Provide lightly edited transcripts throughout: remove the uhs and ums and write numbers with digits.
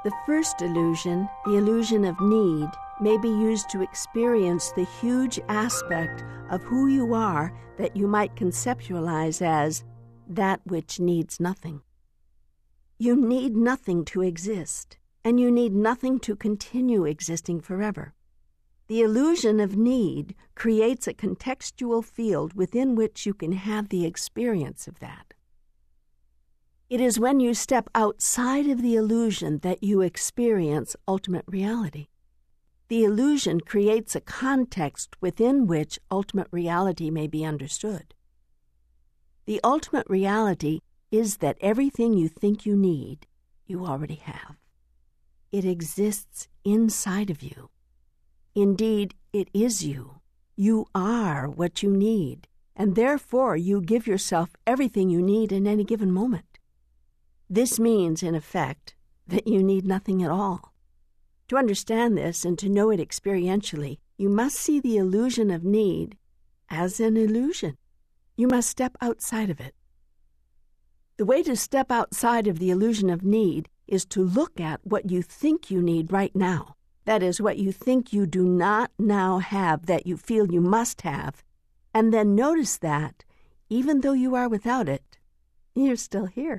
The first illusion, the illusion of need, may be used to experience the huge aspect of who you are that you might conceptualize as that which needs nothing. You need nothing to exist, and you need nothing to continue existing forever. The illusion of need creates a contextual field within which you can have the experience of that. It is when you step outside of the illusion that you experience ultimate reality. The illusion creates a context within which ultimate reality may be understood. The ultimate reality is that everything you think you need, you already have. It exists inside of you. Indeed, it is you. You are what you need, and therefore you give yourself everything you need in any given moment. This means, in effect, that you need nothing at all. To understand this and to know it experientially, you must see the illusion of need as an illusion. You must step outside of it. The way to step outside of the illusion of need is to look at what you think you need right now. That is, what you think you do not now have that you feel you must have, and then notice that, even though you are without it, you're still here.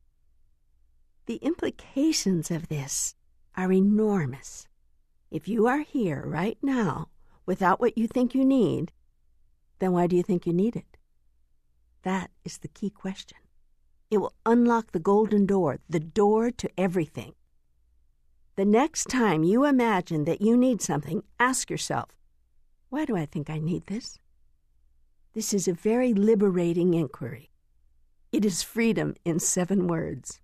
The implications of this are enormous. If you are here right now without what you think you need, then why do you think you need it? That is the key question. It will unlock the golden door, the door to everything. The next time you imagine that you need something, ask yourself, why do I think I need this? This is a very liberating inquiry. It is freedom in 7 words.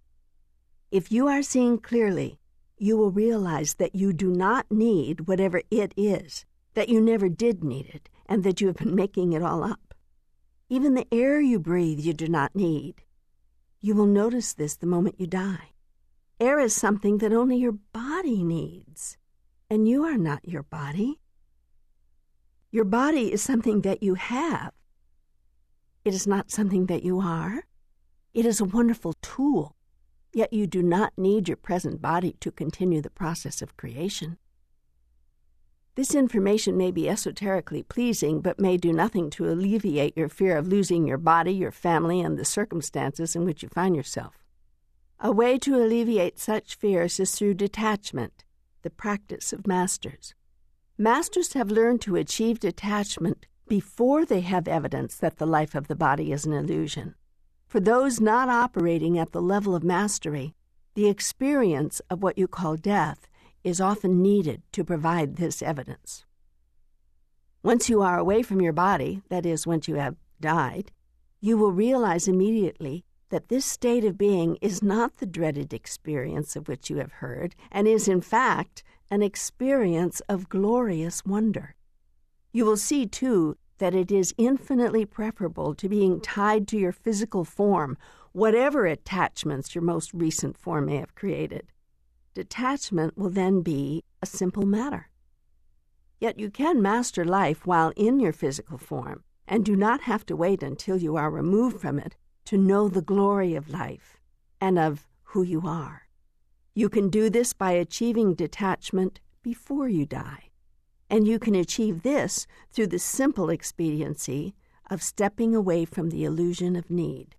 If you are seeing clearly, you will realize that you do not need whatever it is, that you never did need it, and that you have been making it all up. Even the air you breathe you do not need. You will notice this the moment you die. Air is something that only your body needs, and you are not your body. Your body is something that you have. It is not something that you are. It is a wonderful tool. Yet you do not need your present body to continue the process of creation. This information may be esoterically pleasing, but may do nothing to alleviate your fear of losing your body, your family, and the circumstances in which you find yourself. A way to alleviate such fears is through detachment, the practice of masters. Masters have learned to achieve detachment before they have evidence that the life of the body is an illusion. For those not operating at the level of mastery, the experience of what you call death is often needed to provide this evidence. Once you are away from your body, that is, once you have died, you will realize immediately that this state of being is not the dreaded experience of which you have heard, and is, in fact, an experience of glorious wonder. You will see, too, that it is infinitely preferable to being tied to your physical form, whatever attachments your most recent form may have created. Detachment will then be a simple matter. Yet you can master life while in your physical form, and do not have to wait until you are removed from it to know the glory of life and of who you are. You can do this by achieving detachment before you die. And you can achieve this through the simple expediency of stepping away from the illusion of need.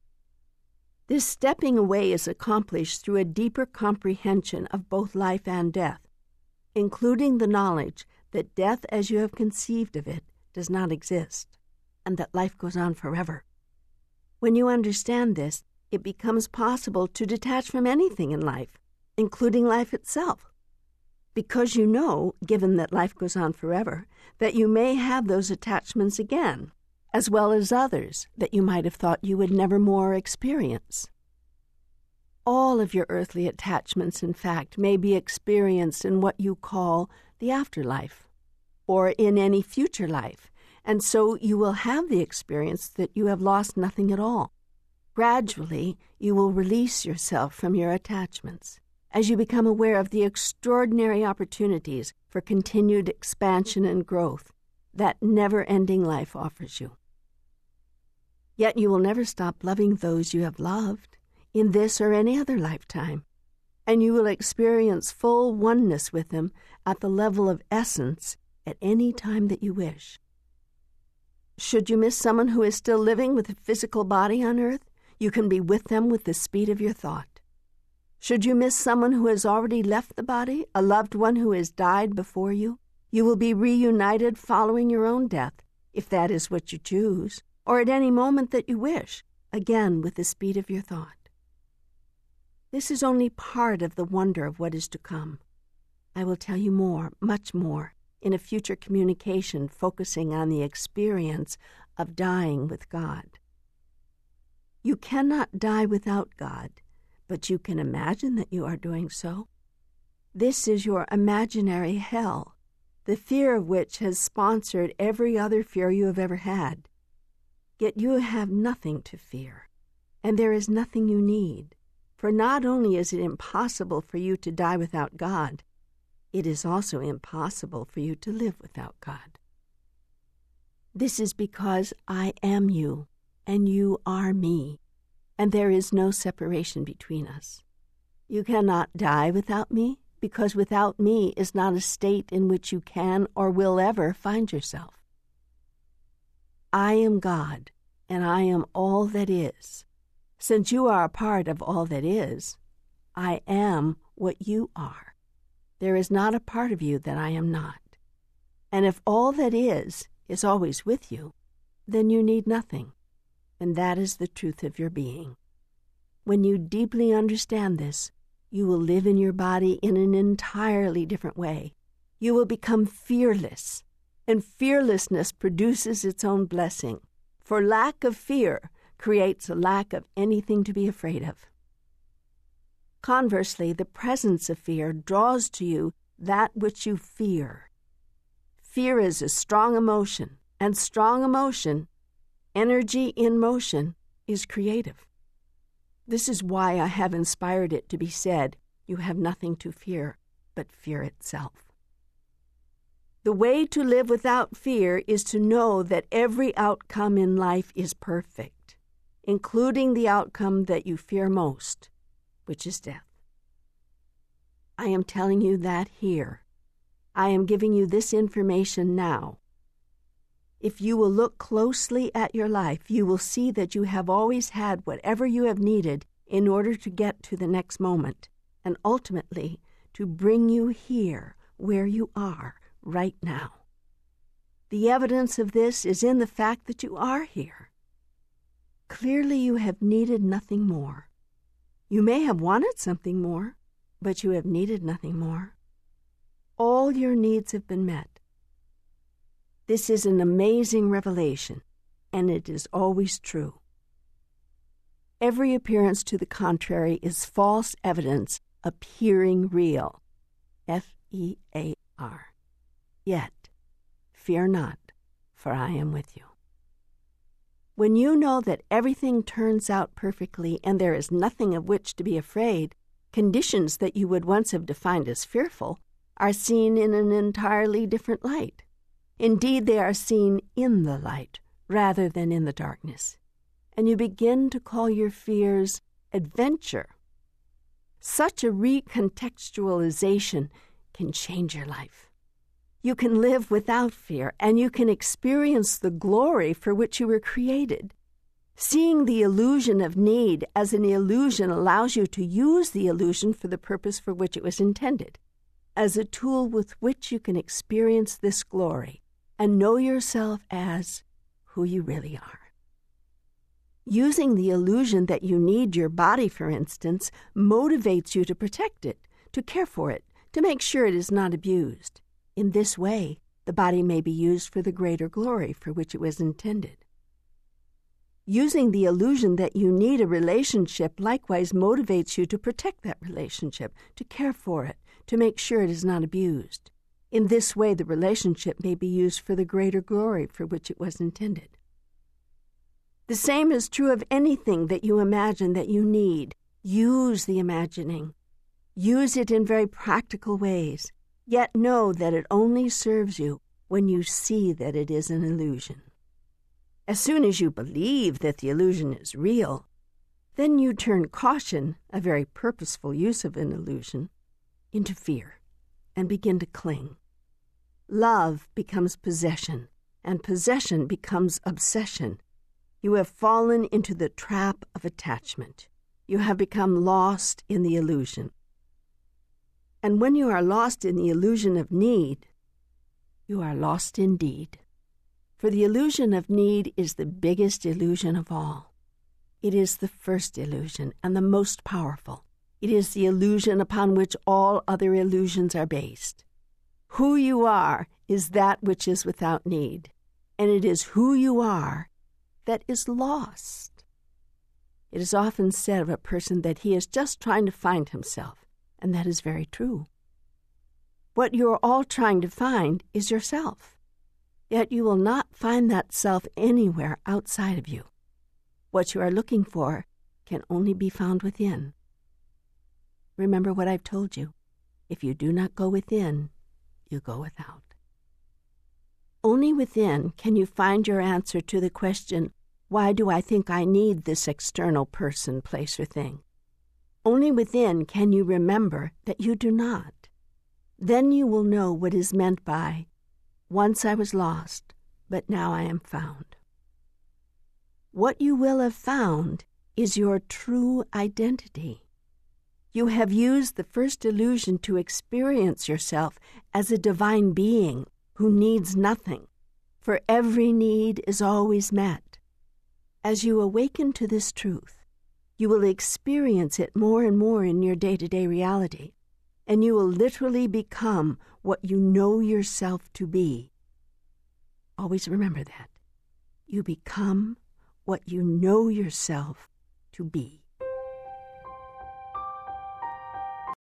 This stepping away is accomplished through a deeper comprehension of both life and death, including the knowledge that death as you have conceived of it does not exist, and that life goes on forever. When you understand this, it becomes possible to detach from anything in life, including life itself. Because you know, given that life goes on forever, that you may have those attachments again, as well as others that you might have thought you would never more experience. All of your earthly attachments, in fact, may be experienced in what you call the afterlife, or in any future life, and so you will have the experience that you have lost nothing at all. Gradually, you will release yourself from your attachments, as you become aware of the extraordinary opportunities for continued expansion and growth that never-ending life offers you. Yet you will never stop loving those you have loved in this or any other lifetime, and you will experience full oneness with Him at the level of essence at any time that you wish. Should you miss someone who is still living with a physical body on earth, you can be with them with the speed of your thought. Should you miss someone who has already left the body, a loved one who has died before you, you will be reunited following your own death, if that is what you choose, or at any moment that you wish, again with the speed of your thought. This is only part of the wonder of what is to come. I will tell you more, much more, in a future communication focusing on the experience of dying with God. You cannot die without God, but you can imagine that you are doing so. This is your imaginary hell, the fear of which has sponsored every other fear you have ever had. Yet you have nothing to fear, and there is nothing you need. For not only is it impossible for you to die without God, it is also impossible for you to live without God. This is because I am you, and you are me, and there is no separation between us. You cannot die without me, because without me is not a state in which you can or will ever find yourself. I am God, and I am all that is. Since you are a part of all that is, I am what you are. There is not a part of you that I am not. And if all that is always with you, then you need nothing, and that is the truth of your being. When you deeply understand this, you will live in your body in an entirely different way. You will become fearless, and fearlessness produces its own blessing, for lack of fear creates a lack of anything to be afraid of. Conversely, the presence of fear draws to you that which you fear. Fear is a strong emotion, and strong emotion, energy in motion, is creative. This is why I have inspired it to be said, you have nothing to fear but fear itself. The way to live without fear is to know that every outcome in life is perfect, including the outcome that you fear most, which is death. I am telling you that here. I am giving you this information now. If you will look closely at your life, you will see that you have always had whatever you have needed in order to get to the next moment, and ultimately to bring you here where you are right now. The evidence of this is in the fact that you are here. Clearly you have needed nothing more. You may have wanted something more, but you have needed nothing more. All your needs have been met. This is an amazing revelation, and it is always true. Every appearance to the contrary is false evidence appearing real. F-E-A-R. Yet, fear not, for I am with you. When you know that everything turns out perfectly and there is nothing of which to be afraid, conditions that you would once have defined as fearful are seen in an entirely different light. Indeed, they are seen in the light rather than in the darkness, and you begin to call your fears adventure. Such a recontextualization can change your life. You can live without fear, and you can experience the glory for which you were created. Seeing the illusion of need as an illusion allows you to use the illusion for the purpose for which it was intended, as a tool with which you can experience this glory and know yourself as who you really are. Using the illusion that you need your body, for instance, motivates you to protect it, to care for it, to make sure it is not abused. In this way, the body may be used for the greater glory for which it was intended. Using the illusion that you need a relationship likewise motivates you to protect that relationship, to care for it, to make sure it is not abused. In this way, the relationship may be used for the greater glory for which it was intended. The same is true of anything that you imagine that you need. Use the imagining. Use it in very practical ways, yet know that it only serves you when you see that it is an illusion. As soon as you believe that the illusion is real, Then you turn caution, a very purposeful use of an illusion, into fear and begin to cling. Love becomes possession, and possession becomes obsession. You have fallen into the trap of attachment. You have become lost in the illusion. And when you are lost in the illusion of need, you are lost indeed. For the illusion of need is the biggest illusion of all. It is the first illusion and the most powerful. It is the illusion upon which all other illusions are based. Who you are is that which is without need, and it is who you are that is lost. It is often said of a person that he is just trying to find himself, and that is very true. What you are all trying to find is yourself, yet you will not find that self anywhere outside of you. What you are looking for can only be found within. Remember what I've told you. If you do not go within, you go without. Only within can you find your answer to the question, why do I think I need this external person, place, or thing? Only within can you remember that you do not. Then you will know what is meant by, once I was lost, but now I am found. What you will have found is your true identity. You have used the first illusion to experience yourself as a divine being who needs nothing, for every need is always met. As you awaken to this truth, you will experience it more and more in your day-to-day reality, and you will literally become what you know yourself to be. Always remember that. You become what you know yourself to be.